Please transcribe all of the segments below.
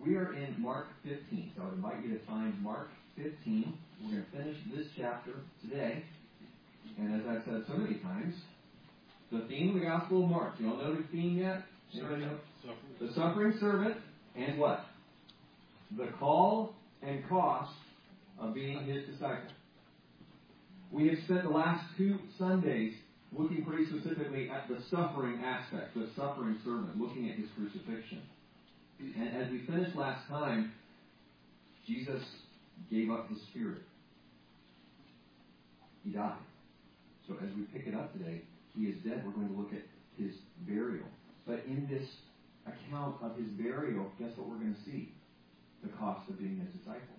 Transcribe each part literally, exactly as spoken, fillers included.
We are in Mark fifteen, so I would invite you to find Mark fifteen. We're going to finish this chapter today. And as I've said so many times, the theme of the Gospel of Mark. You all know the theme yet? Anybody know? Suffering. The suffering servant and what? The call and cost of being his disciple. We have spent the last two Sundays looking pretty specifically at the suffering aspect, the suffering servant, looking at his crucifixion. And as we finished last time, Jesus gave up his spirit. He died. So as we pick it up today, he is dead. We're going to look at his burial. But in this account of his burial, guess what we're going to see? The cost of being his disciple.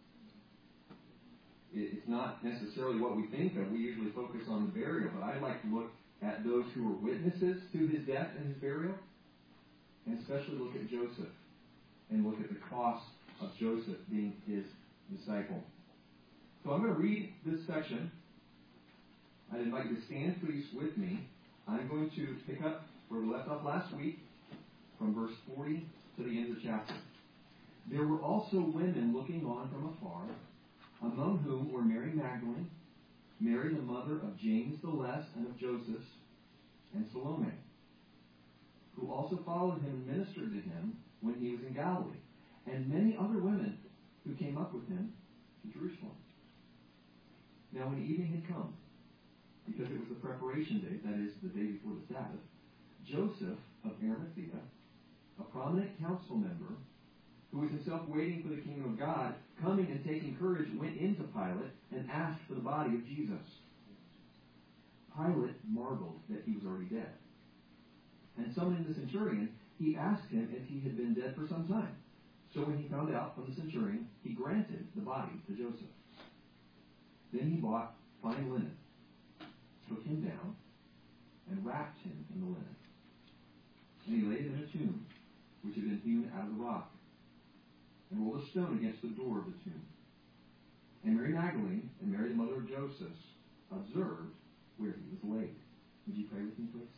It's not necessarily what we think of. We usually focus on the burial, but I'd like to look at those who were witnesses to his death and his burial, and especially look at Joseph and look at the cost of Joseph being his disciple. So I'm going to read this section. I'd invite you to stand, please, with me. I'm going to pick up where we left off last week, from verse forty to the end of the chapter. There were also women looking on from afar, among whom were Mary Magdalene, Mary the mother of James the Less and of Joseph, and Salome, who also followed him and ministered to him when he was in Galilee, and many other women who came up with him to Jerusalem. Now when evening had come, because it was the preparation day, that is, the day before the Sabbath, Joseph of Arimathea, a prominent council member, who was himself waiting for the kingdom of God, coming and taking courage, went into Pilate and asked for the body of Jesus. Pilate marveled that he was already dead. And summoning the centurion, he asked him if he had been dead for some time. So when he found out from the centurion, he granted the body to Joseph. Then he bought fine linen, took him down, and wrapped him in the linen. And he laid him in a tomb, which had been hewn out of the rock, and rolled a stone against the door of the tomb. And Mary Magdalene and Mary the mother of Joseph observed where he was laid. Would you pray with me, please?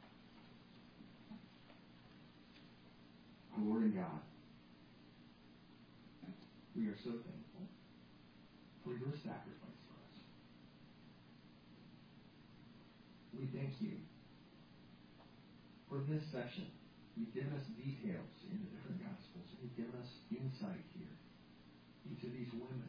Our Lord and God, we are so thankful for your sacrifice for us. We thank you for this section. You've given us details in the different Gospels. You've given us insight here into these women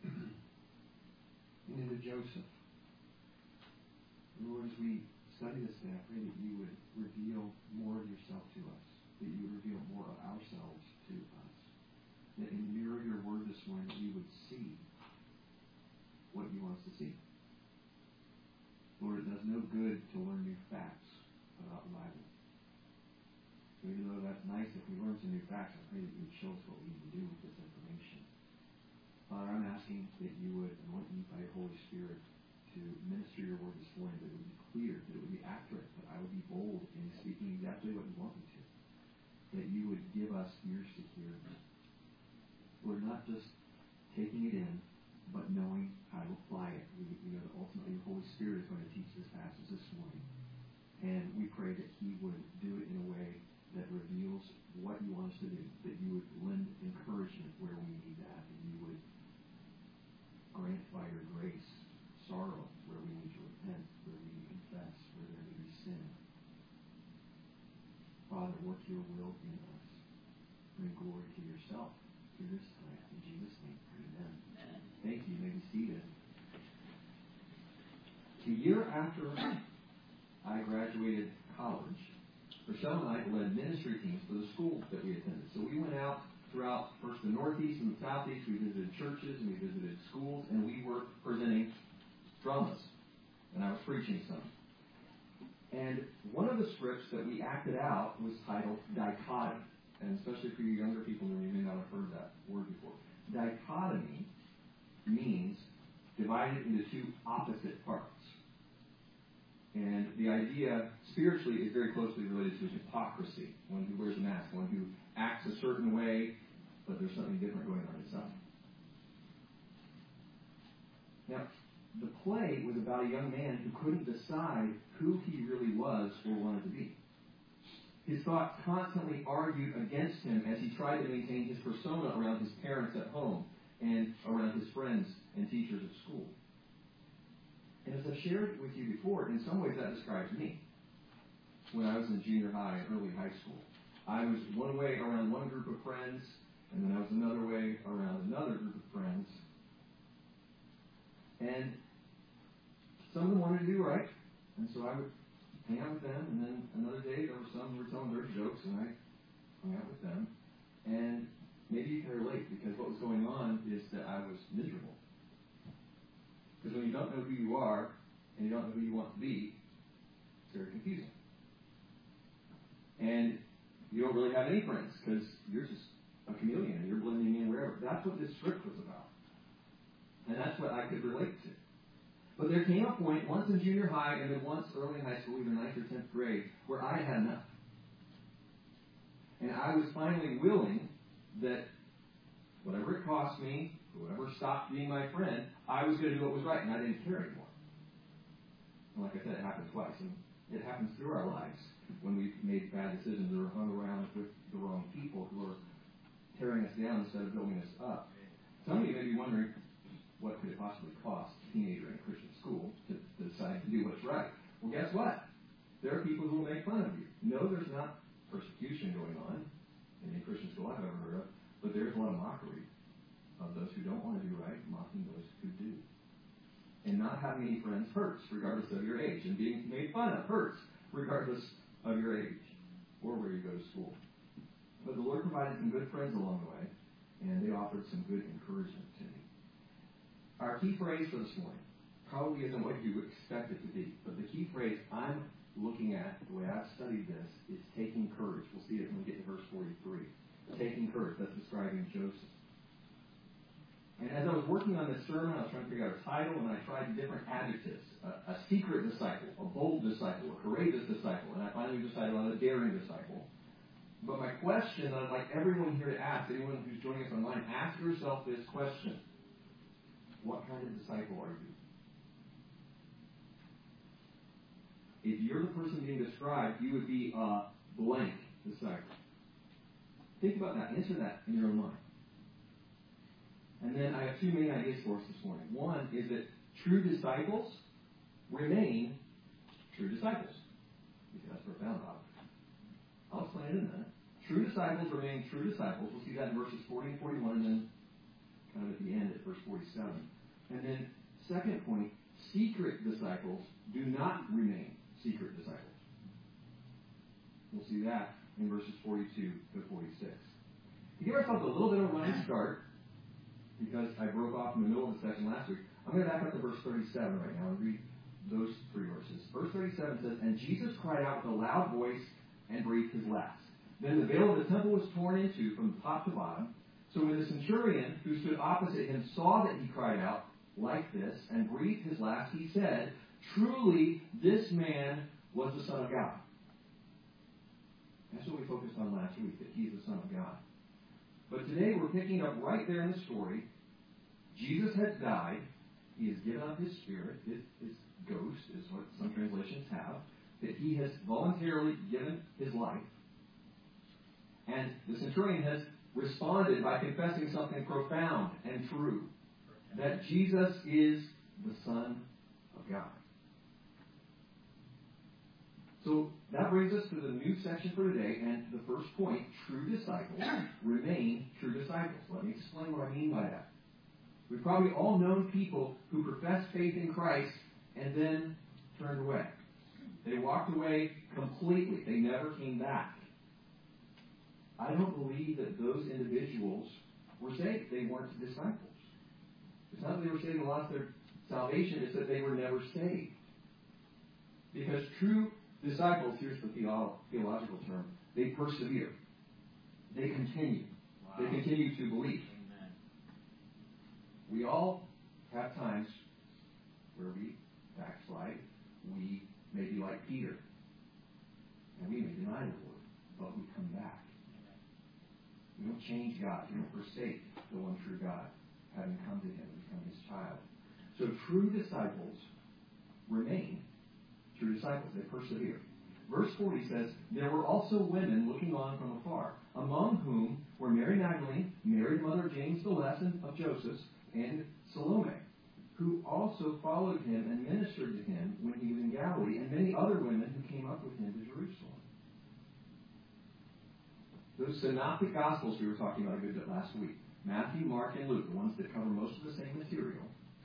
and into Joseph. Lord, as we study this today, I pray that you would reveal more of yourself to us, that you would reveal more of ourselves to us, that in the mirror of your word this morning, that we would see what you want us to see. Lord, it does no good to learn new facts about the Bible. So even though that's nice if we learn some new facts, I pray that you would show us what we need to do with this information. Father, I'm asking that you would anoint me by your Holy Spirit to minister your word this morning, that it would be clear, that it would be accurate, that I would be bold in speaking exactly what you want me to, that you would give us ears to hear. We're not just taking it in, but knowing how to apply it. We, we know that ultimately the Holy Spirit is going to teach this passage this morning. And we pray that he would do it in a way that reveals what you want us to do, that you would lend encouragement where we need that, and you would grant by your grace sorrow where we need to repent, where we need to confess, where there may be sin. Father, work your will in us. Bring glory to yourself through this time. In Jesus' name, amen. Amen. Thank you. You may be seated. A year after I graduated college, Rochelle and I led ministry teams for the schools that we attended. So we went out throughout first the Northeast and the Southeast. We visited churches and we visited schools, and we were presenting dramas. And I was preaching some. And one of the scripts that we acted out was titled Dichotomy. And especially for you younger people, you may not have heard that word before. Dichotomy means divided into two opposite parts. And the idea spiritually is very closely related to hypocrisy. One who wears a mask, one who acts a certain way, but there's something different going on inside. Now, the play was about a young man who couldn't decide who he really was or wanted to be. His thoughts constantly argued against him as he tried to maintain his persona around his parents at home and around his friends and teachers at school. And as I've shared with you before, in some ways that describes me. When I was in junior high and early high school, I was one way around one group of friends, and then I was another way around another group of friends. And some of them wanted to do right, and so I would hang out with them, and then another day there were some who were telling dirty jokes, and I hung out with them. And maybe you can relate, because what was going on is that I was miserable. Because when you don't know who you are, and you don't know who you want to be, it's very confusing. And you don't really have any friends, because you're just a chameleon, and you're blending in wherever. That's what this script was about. And that's what I could relate to. But there came a point, once in junior high, and then once early in high school, either ninth or tenth grade, where I had enough. And I was finally willing that whatever it cost me, whoever stopped being my friend, I was going to do what was right, and I didn't care anymore. And like I said, it happened twice, and it happens through our lives when we've made bad decisions or hung around with the wrong people who are tearing us down instead of building us up. Some of you may be wondering, what could it possibly cost a teenager in a Christian school to, to decide to do what's right? Well, guess what? There are people who will make fun of you. No, there's not persecution going on in any Christian school I've ever heard of, but there's a lot of mockery of those who don't want to do right, mocking those who do. And not having any friends hurts, regardless of your age. And being made fun of hurts, regardless of your age or where you go to school. But the Lord provided some good friends along the way, and they offered some good encouragement to me. Our key phrase for this morning probably isn't what you would expect it to be, but the key phrase I'm looking at, the way I've studied this, is taking courage. We'll see it when we get to verse forty-three. Taking courage, that's describing Joseph. And as I was working on this sermon, I was trying to figure out a title, and I tried different adjectives. A, a secret disciple, a bold disciple, a courageous disciple, and I finally decided on a daring disciple. But my question, I'd like everyone here to ask, anyone who's joining us online, ask yourself this question. What kind of disciple are you? If you're the person being described, you would be a blank disciple. Think about that. Answer that in your own mind. And then I have two main ideas for us this morning. One is that true disciples remain true disciples. You see, that's profound, Bob. I'll explain it in a minute. True disciples remain true disciples. We'll see that in verses forty and forty-one, and then kind of at the end at verse forty-seven. And then, second point, secret disciples do not remain secret disciples. We'll see that in verses forty-two to forty-six. To give ourselves a little bit of a running start, because I broke off in the middle of the section last week, I'm going to back up to verse thirty-seven right now and read those three verses. Verse thirty-seven says, "And Jesus cried out with a loud voice and breathed his last. Then the veil of the temple was torn in two from top to bottom. So when the centurion who stood opposite him saw that he cried out like this and breathed his last, he said, 'Truly, this man was the Son of God.'" That's what we focused on last week, that he's the Son of God. But today we're picking up right there in the story. Jesus has died. He has given up his spirit, his, his ghost is what some translations have, that he has voluntarily given his life. And the centurion has responded by confessing something profound and true, that Jesus is the Son of God. So that brings us to the new section for today, and the first point, true disciples remain true disciples. Let me explain what I mean by that. We've probably all known people who professed faith in Christ and then turned away. They walked away completely. They never came back. I don't believe that those individuals were saved. They weren't disciples. It's not that they were saved and lost their salvation. It's that they were never saved. Because true disciples, here's the theolo- theological term, they persevere. They continue. Wow. They continue to believe. Amen. We all have times where we backslide. We may be like Peter. And we may deny the Lord, but we come back. We don't change God. We don't forsake the one true God, having come to him and become his child. So true disciples remain true disciples. They persevere. Verse forty says, there were also women looking on from afar, among whom were Mary Magdalene, Mary the mother of James the Less and of Joseph, and Salome, who also followed him and ministered to him when he was in Galilee, and many other women who came up with him to Jerusalem. Those synoptic gospels we were talking about a good bit last week, Matthew, Mark, and Luke, the ones that cover most of the same material,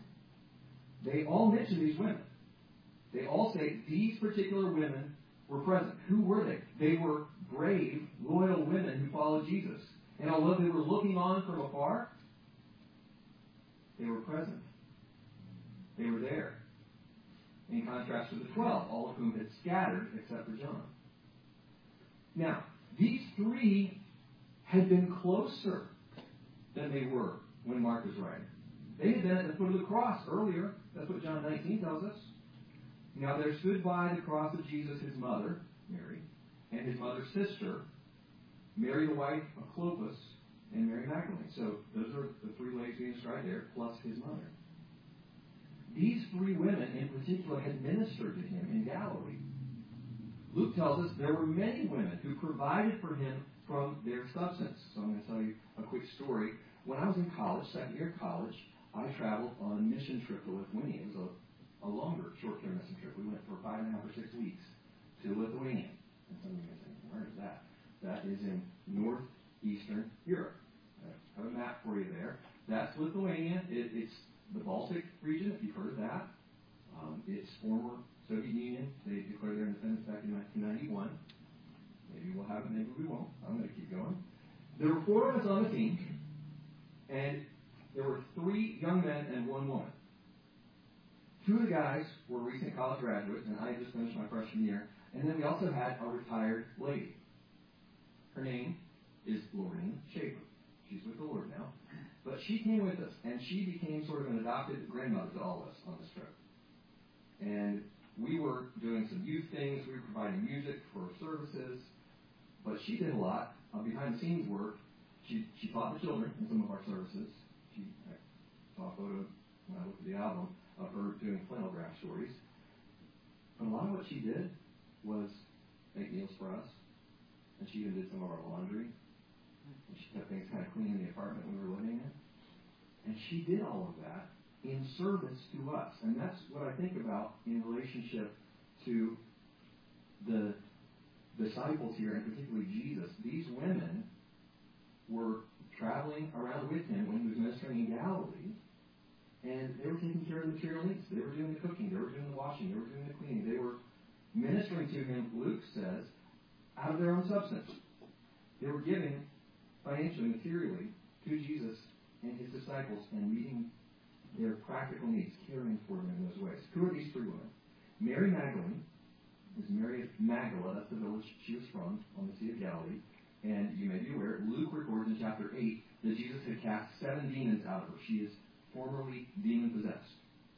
they all mention these women. They all say these particular women were present. Who were they? They were brave, loyal women who followed Jesus. And although they were looking on from afar, they were present. They were there. In contrast to the twelve, all of whom had scattered except for John. Now, these three had been closer than they were when Mark was writing. They had been at the foot of the cross earlier. That's what John nineteen tells us. Now there stood by the cross of Jesus his mother, Mary, and his mother's sister, Mary the wife of Clopas, and Mary Magdalene. So those are the three ladies being described there, plus his mother. These three women in particular had ministered to him in Galilee. Luke tells us there were many women who provided for him from their substance. So I'm going to tell you a quick story. When I was in college, second year of college, I traveled on a mission trip to Lithuania. It was a, a longer, short-term mission trip. We went for five and a half or six weeks to Lithuania. And some of you may say, where is that? That is in northeastern Europe. I have a map for you there. That's Lithuania. It, it's the Baltic region, if you've heard of that. Um, it's former Soviet Union. They declared their independence back in nineteen ninety-one. Maybe we'll have it, maybe we won't. I'm going to keep going. There were four of us on the team, and there were three young men and one woman. Two of the guys were recent college graduates, and I had just finished my freshman year. And then we also had a retired lady. Her name is Lorraine Schaefer. She's with the Lord now. But she came with us, and she became sort of an adopted grandmother to all of us on this trip. And we were doing some youth things. We were providing music for services. But she did a lot of behind-the-scenes work. She she taught the children in some of our services. She I saw a photo when I looked at the album of her doing flannel graph stories. But a lot of what she did was make meals for us. And she even did some of our laundry. And she kept things kind of clean in the apartment we were living in. And she did all of that in service to us. And that's what I think about in relationship to the disciples here, and particularly Jesus. These women were traveling around with him when he was ministering in Galilee, and they were taking care of the material needs. They were doing the cooking. They were doing the washing. They were doing the cleaning. They were ministering to him, Luke says, out of their own substance. They were giving financially, materially, to Jesus and his disciples and meeting their practical needs, caring for them in those ways. Who are these three women? Mary Magdalene is Mary of Magdala. That's the village she was from on the Sea of Galilee. And you may be aware, Luke records in chapter eight that Jesus had cast seven demons out of her. She is formerly demon-possessed.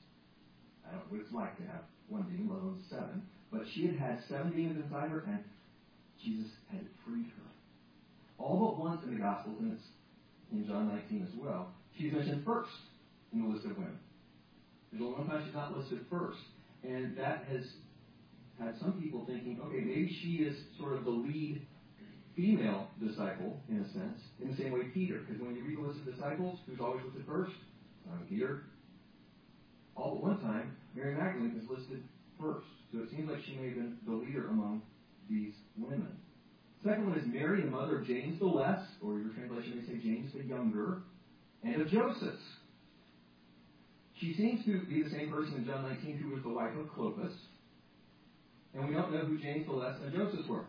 I don't know what it's like to have one demon, let alone seven. But she had had seven demons inside her, and Jesus had freed her. All but once in the Gospels, and it's in John nineteen as well, she's mentioned first in the list of women. There's only one time she's not listed first. And that has had some people thinking, okay, maybe she is sort of the lead female disciple, in a sense, in the same way Peter. Because when you read the list of disciples, who's always listed first? Simon Peter. All but one time, Mary Magdalene is listed first. So it seems like she may have been the leader among these women. Second one is Mary, the mother of James the Less, or your translation may say James the Younger, and of Joseph. She seems to be the same person in John nineteen who was the wife of Clopas. And we don't know who James the Less and Joseph were.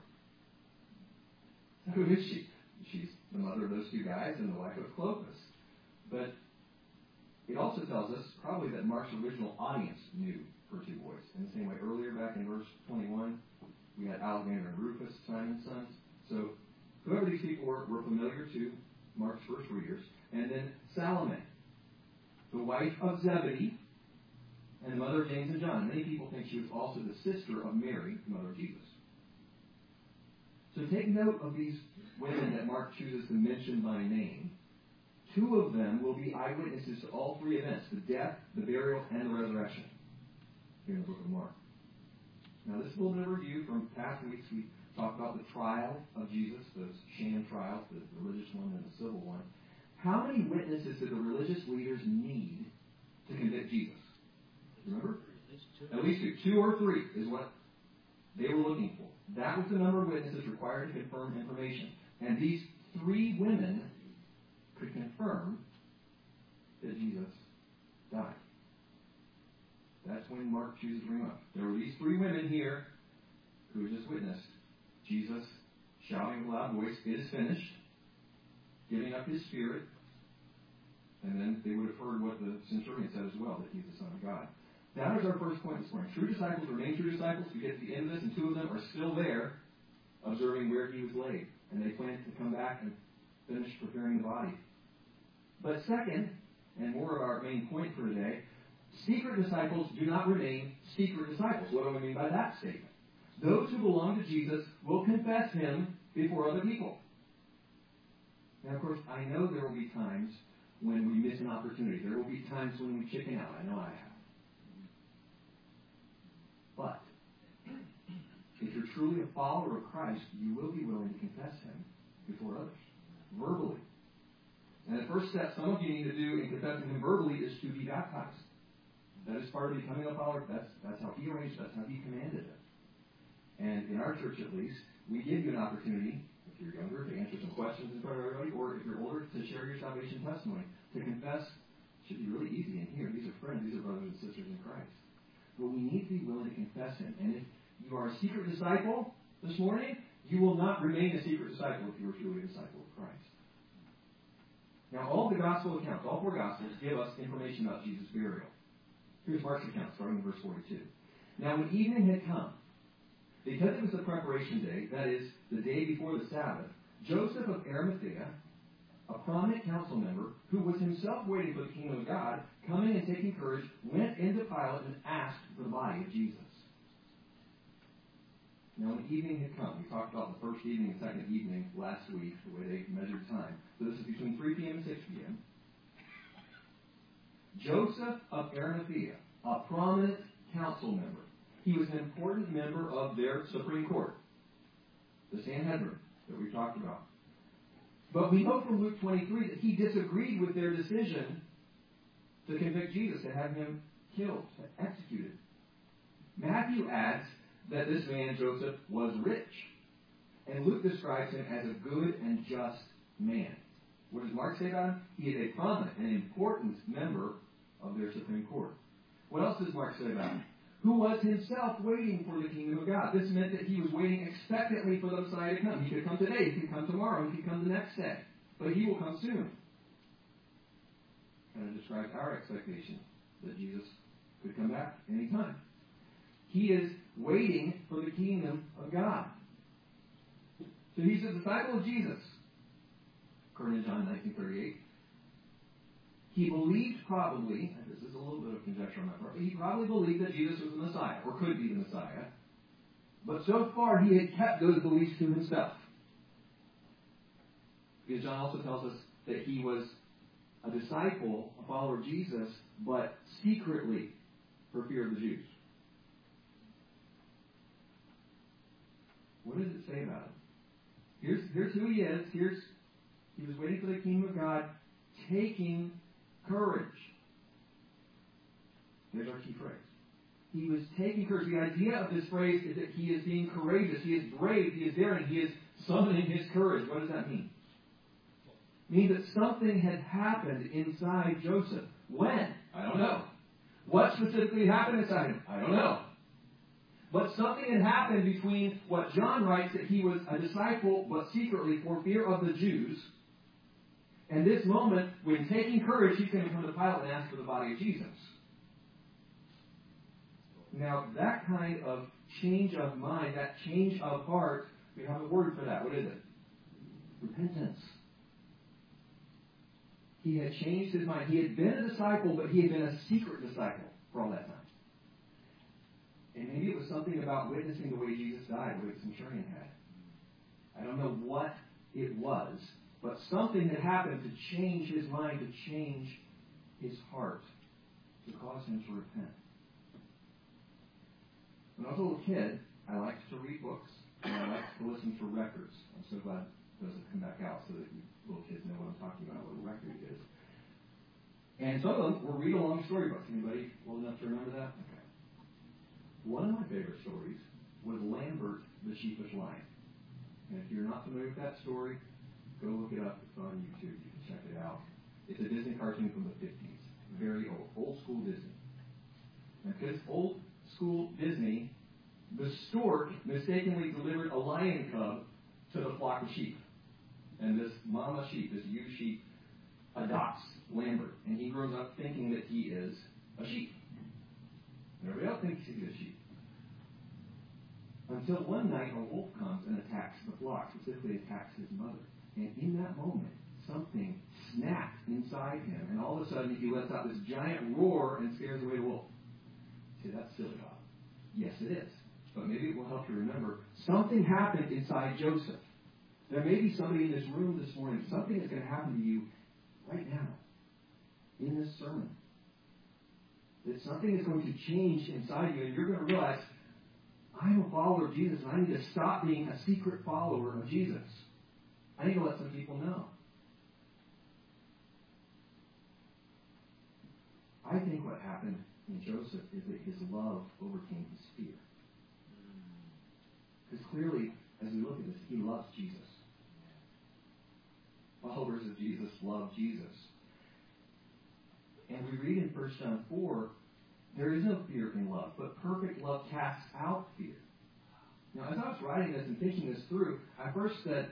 Who is she? She's the mother of those two guys and the wife of Clopas. But it also tells us probably that Mark's original audience knew her two boys. In the same way, earlier back in verse twenty-one, we had Alexander and Rufus, Simon's sons. So whoever these people were, were familiar to Mark's first readers. And then Salome, the wife of Zebedee, and the mother of James and John. Many people think she was also the sister of Mary, the mother of Jesus. So take note of these women that Mark chooses to mention by name. Two of them will be eyewitnesses to all three events, the death, the burial, and the resurrection, here in the book of Mark. Now, this is a little bit of review from past weeks. We talked about the trial of Jesus, those sham trials, the religious one and the civil one. How many witnesses did the religious leaders need to convict Jesus? Remember? At least two. Two or three is what they were looking for. That was the number of witnesses required to confirm information. And these three women could confirm that Jesus died. That's when Mark chooses to bring up. There were these three women here who had just witnessed Jesus shouting with a loud voice, "It is finished," giving up his spirit. And then they would have heard what the centurion said as well, that he's the Son of God. That is our first point this morning. True disciples remain true disciples. We get to the end of this, and two of them are still there, observing where he was laid. And they plan to come back and finish preparing the body. But second, and more of our main point for today, secret disciples do not remain secret disciples. What do I mean by that statement? Those who belong to Jesus will confess him before other people. Now, of course, I know there will be times when we miss an opportunity. There will be times when we chicken out. I know I have. But if you're truly a follower of Christ, you will be willing to confess him before others, verbally. And the first step some of you need to do in confessing him verbally is to be baptized. That is part of becoming a follower. That's, that's how he arranged it. That's how he commanded it. And in our church, at least, we give you an opportunity, if you're younger, to answer some questions in front of everybody, or if you're older, to share your salvation testimony. To confess should be really easy in here. These are friends. These are brothers and sisters in Christ. But we need to be willing to confess him. And if you are a secret disciple this morning, you will not remain a secret disciple if you are truly a disciple of Christ. Now, all the gospel accounts, all four gospels, give us information about Jesus' burial. Here's Mark's account, starting in verse forty-two. Now, when evening had come, because it was the preparation day, that is, the day before the Sabbath, Joseph of Arimathea, a prominent council member, who was himself waiting for the kingdom of God, coming and taking courage, went into Pilate and asked for the body of Jesus. Now, when evening had come, we talked about the first evening and second evening last week, the way they measured time. So this is between three p.m. and six p.m. Joseph of Arimathea, a prominent council member. He was an important member of their Supreme Court, the Sanhedrin that we talked about. But we know from Luke twenty-three that he disagreed with their decision to convict Jesus, to have him killed, executed. Matthew adds that this man, Joseph, was rich. And Luke describes him as a good and just man. What does Mark say about him? He is a prominent and important member of their Supreme Court. What else does Mark say about him? Who was himself waiting for the kingdom of God. This meant that he was waiting expectantly for the Messiah to come. He could come today, he could come tomorrow, he could come the next day. But he will come soon. Kind of describes our expectation that Jesus could come back anytime. He is waiting for the kingdom of God. So he's a disciple of Jesus. According to John nineteen thirty-eight. He believed probably, this is a little bit of conjecture on my part, but he probably believed that Jesus was the Messiah, or could be the Messiah. But so far he had kept those beliefs to himself. Because John also tells us that he was a disciple, a follower of Jesus, but secretly for fear of the Jews. What does it say about him? Here's, here's who he is. Here's he was waiting for the kingdom of God, taking courage. There's our key phrase. He was taking courage. The idea of this phrase is that he is being courageous. He is brave. He is daring. He is summoning his courage. What does that mean? It means that something had happened inside Joseph. When? I don't know. What specifically happened inside him? I don't know. But something had happened between what John writes, that he was a disciple, but secretly for fear of the Jews, and this moment, when taking courage, he's going to come to Pilate and ask for the body of Jesus. Now, that kind of change of mind, that change of heart, we have a word for that. What is it? Repentance. He had changed his mind. He had been a disciple, but he had been a secret disciple for all that time. And maybe it was something about witnessing the way Jesus died, the way the centurion had. I don't know what it was, but something had happened to change his mind, to change his heart, to cause him to repent. When I was a little kid, I liked to read books, and I liked to listen to records. I'm so glad those have come back out so that you little kids know what I'm talking about, what a record is. And some of them were read-along storybooks. Anybody old enough to remember that? Okay. One of my favorite stories was Lambert the Sheepish Lion. And if you're not familiar with that story, go look it up. It's on YouTube. You can check it out. It's a Disney cartoon from the fifties. Very old. Old school Disney. And because old school Disney, the stork mistakenly delivered a lion cub to the flock of sheep. And this mama sheep, this ewe sheep, adopts Lambert. And he grows up thinking that he is a sheep. And everybody else thinks he's a sheep. Until one night a wolf comes and attacks the flock, specifically attacks his mother. And in that moment, something snapped inside him. And all of a sudden he lets out this giant roar and scares away the wolf. See, that's silly, Bob. Yes, it is. But maybe it will help you remember. Something happened inside Joseph. There may be somebody in this room this morning. Something is going to happen to you right now in this sermon. That something is going to change inside you, and you're going to realize, I'm a follower of Jesus, and I need to stop being a secret follower of Jesus. I need to let some people know. I think what happened in Joseph is that his love overcame his fear. Because clearly, as we look at this, he loves Jesus. Followers of Jesus love Jesus. And we read in First John four, there is no fear in love, but perfect love casts out fear. Now, as I was writing this and thinking this through, I first said,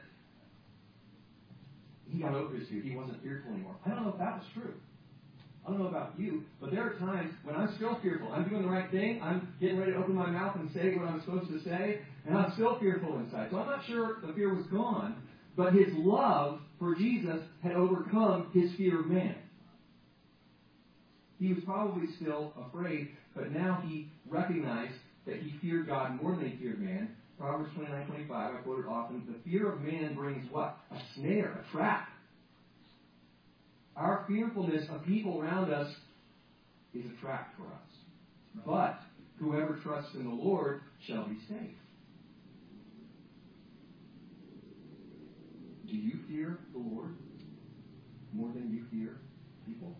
he got over his fear. He wasn't fearful anymore. I don't know if that was true. I don't know about you, but there are times when I'm still fearful. I'm doing the right thing. I'm getting ready to open my mouth and say what I'm supposed to say, and I'm still fearful inside. So I'm not sure the fear was gone, but his love for Jesus had overcome his fear of man. He was probably still afraid, but now he recognized that he feared God more than he feared man. Proverbs twenty-nine twenty-five, I quote it often, the fear of man brings what? A snare, a trap. Our fearfulness of people around us is a trap for us. But whoever trusts in the Lord shall be safe. Do you fear the Lord more than you fear people?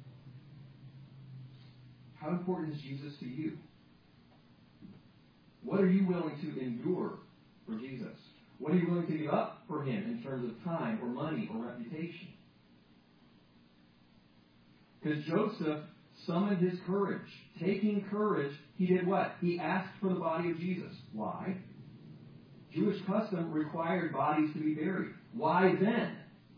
How important is Jesus to you? What are you willing to endure for Jesus? What are you willing to give up for him in terms of time or money or reputation? Because Joseph summoned his courage. Taking courage, he did what? He asked for the body of Jesus. Why? Jewish custom required bodies to be buried. Why then?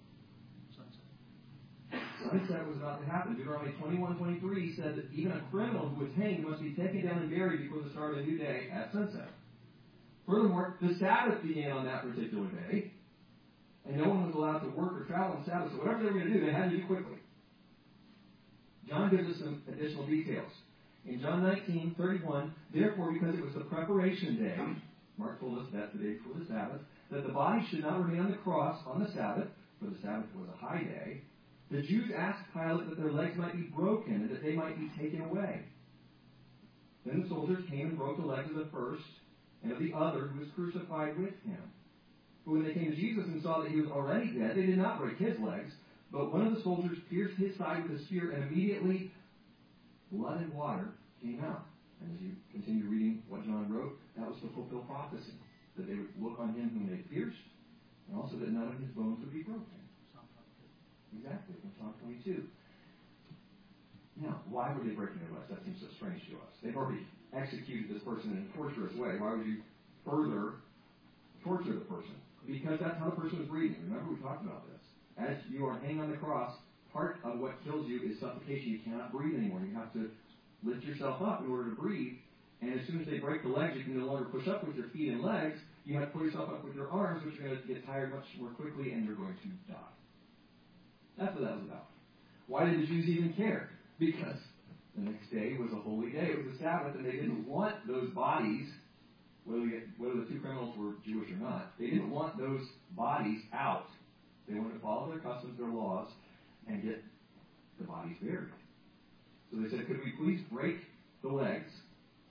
Sunset was about to happen. Deuteronomy twenty-one twenty-three said that even a criminal who was hanged must be taken down and buried before the start of a new day at sunset. Furthermore, the Sabbath began on that particular day, and no one was allowed to work or travel on Sabbath. So whatever they were going to do, they had to do quickly. John gives us some additional details. In John nineteen thirty-one, therefore, because it was the preparation day, Mark told us that's the day before the Sabbath, that the body should not remain on the cross on the Sabbath, for the Sabbath was a high day, the Jews asked Pilate that their legs might be broken and that they might be taken away. Then the soldiers came and broke the legs of the first and of the other who was crucified with him. But when they came to Jesus and saw that he was already dead, they did not break his legs, but one of the soldiers pierced his side with a spear, and immediately blood and water came out. And as you continue reading what John wrote, that was to fulfill prophecy, that they would look on him whom they pierced, and also that none of his bones would be broken. Exactly, from Psalm twenty-two. Now, why were they breaking their legs? That seems so strange to us. They've already executed this person in a torturous way. Why would you further torture the person? Because that's how the person was breathing. Remember, we talked about this. As you are hanging on the cross, part of what kills you is suffocation. You cannot breathe anymore. You have to lift yourself up in order to breathe. And as soon as they break the legs, you can no longer push up with your feet and legs. You have to pull yourself up with your arms, which you're going to get tired much more quickly, and you're going to die. That's what that was about. Why did the Jews even care? Because the next day was a holy day. It was the Sabbath, and they didn't want those bodies, whether, we, whether the two criminals were Jewish or not, they didn't want those bodies out. They wanted to follow their customs, their laws, and get the bodies buried. So they said, could we please break the legs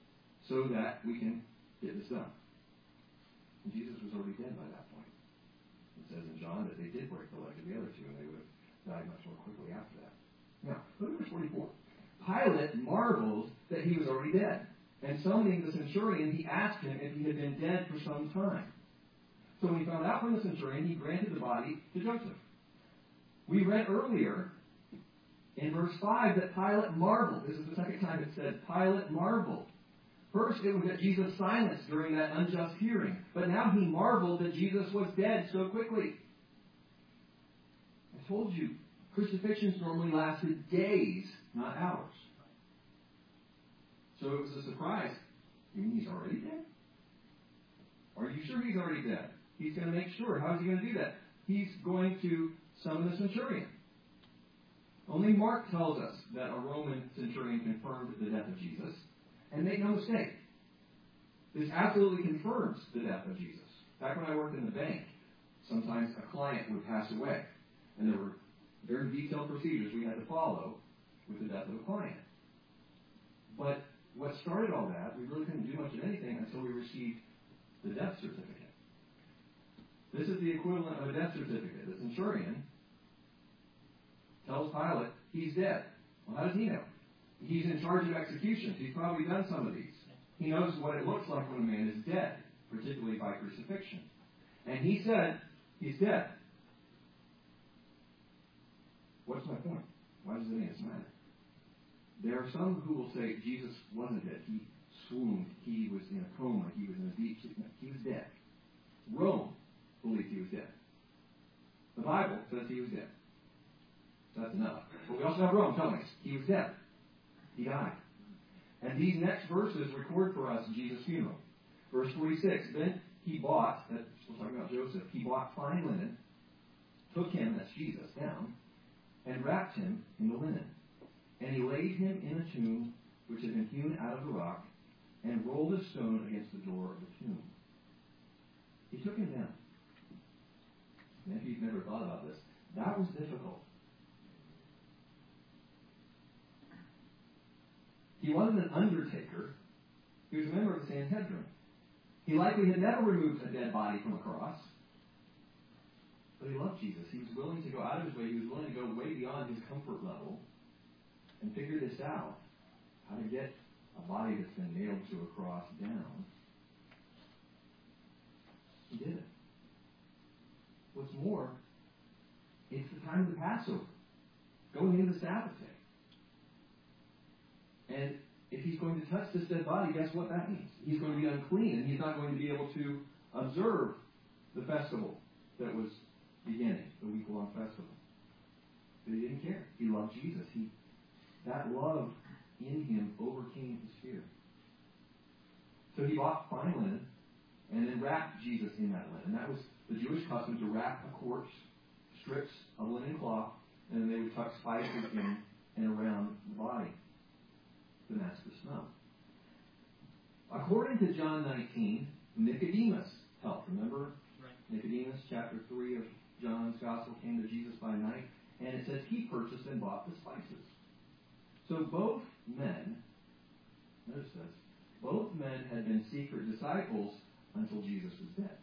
so that we can get this done. And Jesus was already dead by that point. It says in John that they did break the leg of the other two, and they would have died much more quickly after that. Now, look at verse forty-four. Pilate marveled that he was already dead. And summoning the centurion, he asked him if he had been dead for some time. So when he found out from the centurion, he granted the body to Joseph. We read earlier in verse five that Pilate marveled. This is the second time it said Pilate marveled. First, it was that Jesus silenced during that unjust hearing. But now he marveled that Jesus was dead so quickly. I told you, crucifixions normally lasted days, not hours. So it was a surprise. You mean he's already dead? Are you sure he's already dead? He's going to make sure. How is he going to do that? He's going to summon the centurion. Only Mark tells us that a Roman centurion confirmed the death of Jesus. And make no mistake, this absolutely confirms the death of Jesus. Back when I worked in the bank, sometimes a client would pass away. And there were very detailed procedures we had to follow with the death of a client. But what started all that, we really couldn't do much of anything until we received the death certificate. This is the equivalent of a death certificate. The centurion tells Pilate he's dead. Well, how does he know? He's in charge of executions. He's probably done some of these. He knows what it looks like when a man is dead, particularly by crucifixion. And he said he's dead. What's my point? Why does any of this matter? There are some who will say Jesus wasn't dead. He swooned. He was in a coma. He was in a deep sleep. He was dead. Rome believed he was dead. The Bible says he was dead. So that's enough. But we also have Rome telling us he was dead. He died. And these next verses record for us Jesus' funeral. Verse forty-six, then he bought, that's, we're talking about Joseph, he bought fine linen, took him, that's Jesus, down, and wrapped him in the linen. And he laid him in a tomb which had been hewn out of the rock, and rolled a stone against the door of the tomb. He took him down. And if you've never thought about this, that was difficult. He wasn't an undertaker. He was a member of the Sanhedrin. He likely had never removed a dead body from a cross. But he loved Jesus. He was willing to go out of his way. He was willing to go way beyond his comfort level and figure this out. How to get a body that's been nailed to a cross down. He did it. What's more, it's the time of the Passover. Going into the Sabbath day. And if he's going to touch this dead body, guess what that means? He's going to be unclean, and he's not going to be able to observe the festival that was beginning, the week-long festival. But he didn't care. He loved Jesus. He, that love in him overcame his fear. So he bought fine linen and then wrapped Jesus in that linen. That was the Jewish custom to wrap a corpse, strips of linen cloth, and then they would tuck spices in and around the body to mask the smell. According to John nineteen, Nicodemus helped. Remember? Right. Nicodemus, chapter three of John's Gospel, came to Jesus by night, and it says he purchased and bought the spices. So both men, notice this, both men had been secret disciples until Jesus was dead.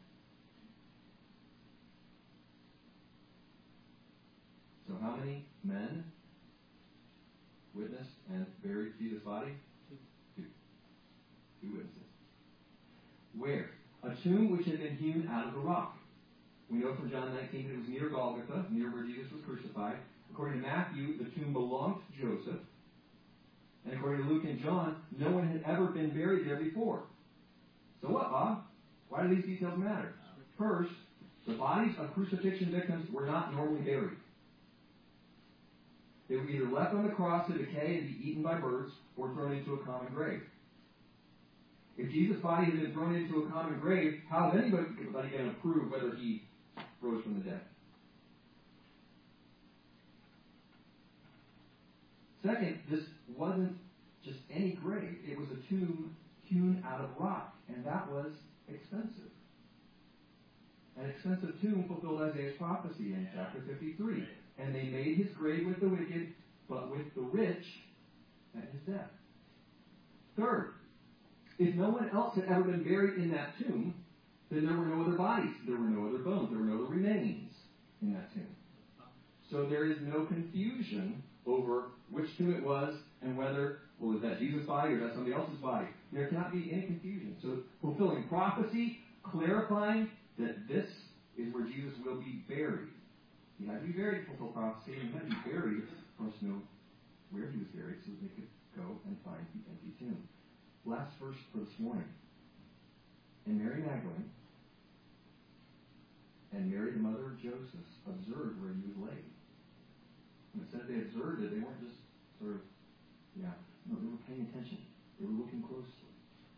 So how many men witnessed and buried Jesus' body? Two. Two. Two witnesses. Where? A tomb which had been hewn out of the rock. We know from John nineteen that it was near Golgotha, near where Jesus was crucified. According to Matthew, the tomb belonged to Joseph. And according to Luke and John, no one had ever been buried there before. So what, Bob? Why do these details matter? First, the bodies of crucifixion victims were not normally buried. They were either left on the cross to decay and be eaten by birds, or thrown into a common grave. If Jesus' body had been thrown into a common grave, how is anybody going to prove whether he rose from the dead? Second, this wasn't just any grave. It was a tomb hewn out of rock, and that was expensive. An expensive tomb fulfilled Isaiah's prophecy in chapter fifty-three. And they made his grave with the wicked, but with the rich at his death. Third, If no one else had ever been buried in that tomb, then there were no other bodies. There were no other bones. There were no other remains in that tomb. So there is no confusion over which tomb it was and whether, well, is that Jesus' body or is that somebody else's body? There cannot be any confusion. So fulfilling prophecy, clarifying that this is where Jesus will be buried. He had to be buried to fulfill prophecy, and he had to be buried for us to know where he was buried so that they could go and find the empty tomb. Last verse for this morning. And Mary Magdalene and Mary, the mother of Joseph, observed where he was laid. When it said they observed it, they weren't just sort of, yeah, no, they were paying attention. They were looking closely.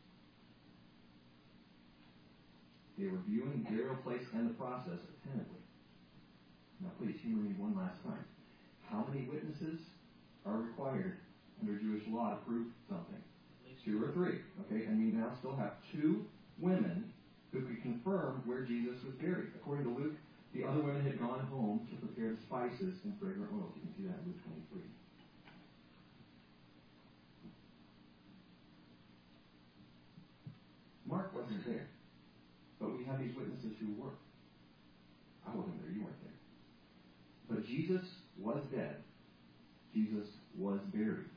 They were viewing the burial place and the process attentively. Now please humor me one last time. How many witnesses are required under Jewish law to prove something? Two or three. Okay, and we now still have two women who could confirm where Jesus was buried. According to Luke, the other women had gone home to prepare the spices and fragrant oils. You can see that in Luke twenty-three. Mark wasn't there, but we have these witnesses who were. I wasn't there, you weren't there. But Jesus was dead. Jesus was buried.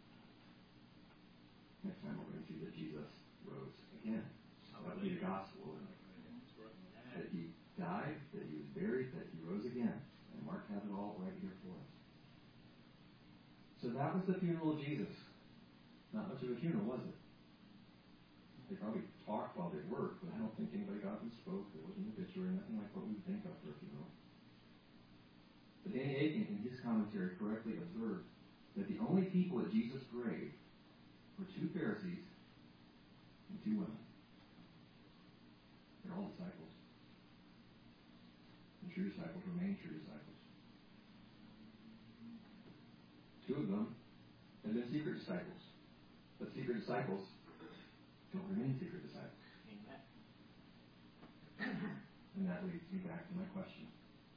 Next time we're going to see that Jesus rose again. That would be the gospel, isn't it? That he died, that he was buried, that he rose again. And Mark has it all right here for us. So that was the funeral of Jesus. Not much of a funeral, was it? They probably talked while they worked, but I don't think anybody got up and spoke. There wasn't a obituary, nothing like what we would think of for a funeral. But Danny Akin, in his commentary, correctly observed that the only people at Jesus' grave were two Pharisees and two women. They're all disciples. And true disciples remain true disciples. Two of them have been secret disciples. But secret disciples don't remain secret disciples. Amen. And that leads me back to my question.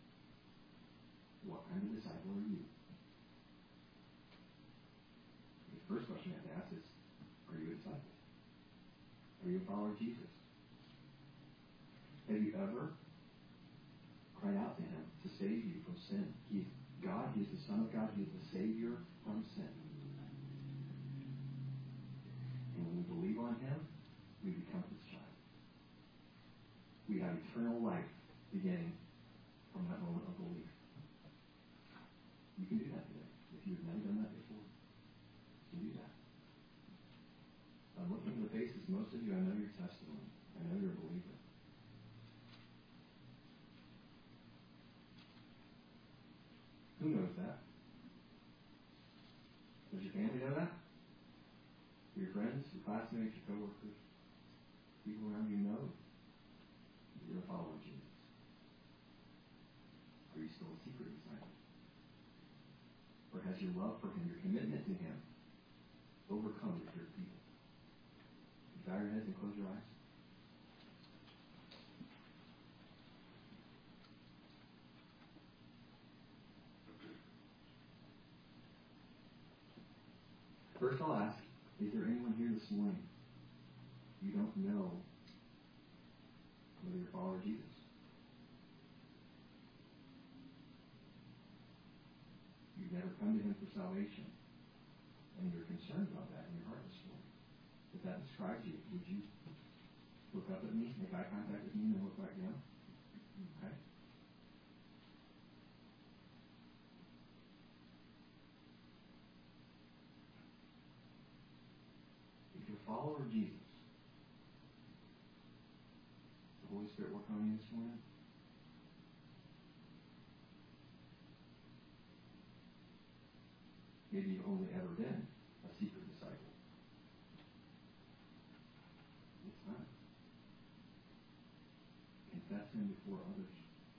What kind of disciple are you? The first question I have to ask is, are you a disciple? Are you a follower of Jesus? Have you ever cried out to him to save you from sin? He is God. He is the Son of God. He is the Savior from sin. And when we believe on him, we become his child. We have eternal life beginning from that moment of belief. You can do that today. If you've never done that before, you can do that. I'm looking at the faces, most of you, I know your testimony. I know you're a believer. Who knows that? Does your family know that? Your friends, your classmates, your coworkers, people around you know that you're a follower of Jesus. Are you still a secret disciple? Or has your love for him, your commitment to him, overcome your fear of people? Bow your heads and close your eyes. First I'll ask, is there anyone here this morning you don't know whether you're a follower of Jesus? You've never come to him for salvation, and you're concerned about that in your heart this morning. If that describes you, would you look up at me, make eye contact with me, and then look back down? Okay? If you're a follower of Jesus, the Holy Spirit working on you this morning? Maybe you've only ever been a secret disciple. It's time. Confess him before others.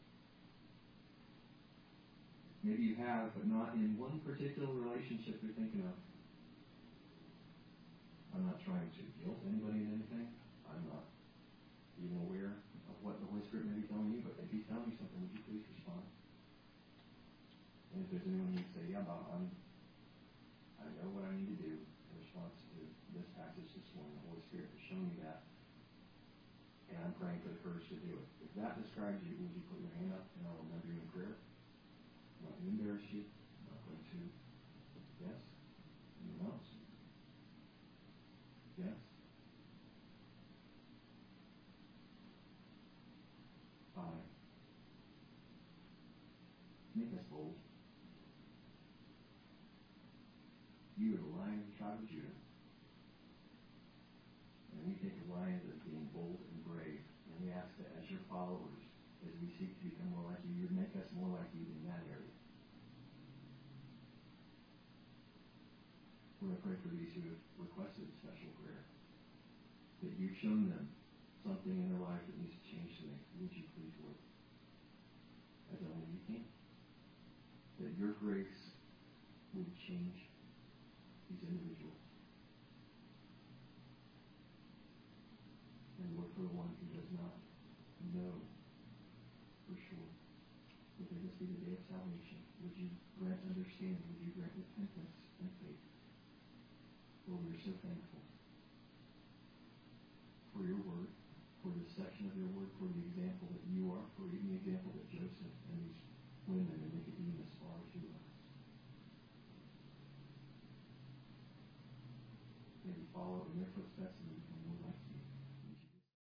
Maybe you have, but not in one particular relationship you're thinking of. I'm not trying to guilt anybody in anything. I'm not even aware of what the Holy Spirit may be telling you, but if he's telling you something, would you please respond? And if there's anyone who would say, yeah, Bob, I'm I know what I need to do in response to this passage this morning. The Holy Spirit has shown me that, and I'm praying for the courage to do it. If that describes you, would you put your hand up, and I'll remember you in prayer? I'm not going to embarrass you. I'm not going to. Yes? Anyone else? Yes? Five. Make us bold. You are the Lion of the tribe of Judah. And we take a lion as being bold and brave. And we ask that as your followers, as we seek to become more like you, you would make us more like you in that area. Lord, I pray for these who have requested a special prayer, that you've shown them something in their life that needs to change today. Would you please work as only you can? That your grace would change these individuals. And look for the one who does not know for sure. Would this be the day of salvation? Would you grant understanding? Would you grant repentance and faith? Lord, we're so thankful for your word, for this section of your word, for the example that you are, for even the example that Joseph and these women and Nicodemus are to us. May we follow in their footsteps and become more like you.